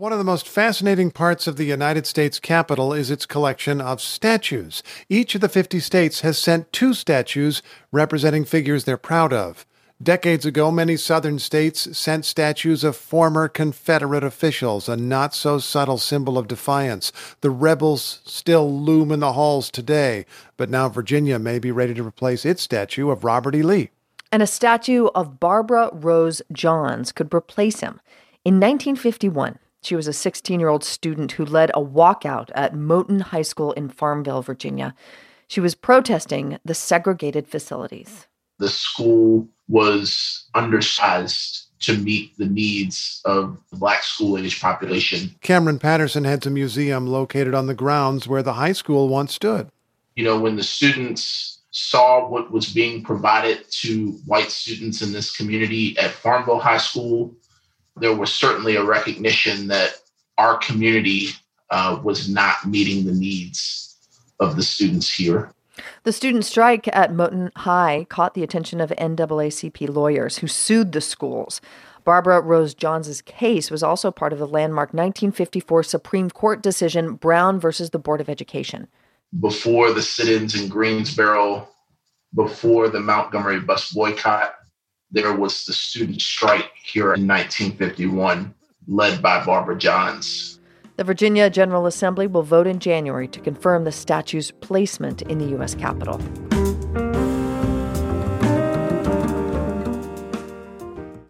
One of the most fascinating parts of the United States Capitol is its collection of statues. Each of the 50 states has sent 2 statues representing figures they're proud of. Decades ago, many southern states sent statues of former Confederate officials, a not-so-subtle symbol of defiance. The rebels still loom in the halls today, but now Virginia may be ready to replace its statue of Robert E. Lee. And a statue of Barbara Rose Johns could replace him. In 1951, she was a 16-year-old student who led a walkout at Moton High School in Farmville, Virginia. She was protesting the segregated facilities. The school was undersized to meet the needs of the Black school-age population. Cameron Patterson heads a museum located on the grounds where the high school once stood. You know, when the students saw what was being provided to white students in this community at Farmville High School, there was certainly a recognition that our community was not meeting the needs of the students here. The student strike at Moton High caught the attention of NAACP lawyers who sued the schools. Barbara Rose Johns' case was also part of the landmark 1954 Supreme Court decision, Brown versus the Board of Education. Before the sit-ins in Greensboro, before the Montgomery bus boycott, there was the student strike here in 1951, led by Barbara Johns. The Virginia General Assembly will vote in January to confirm the statue's placement in the U.S. Capitol.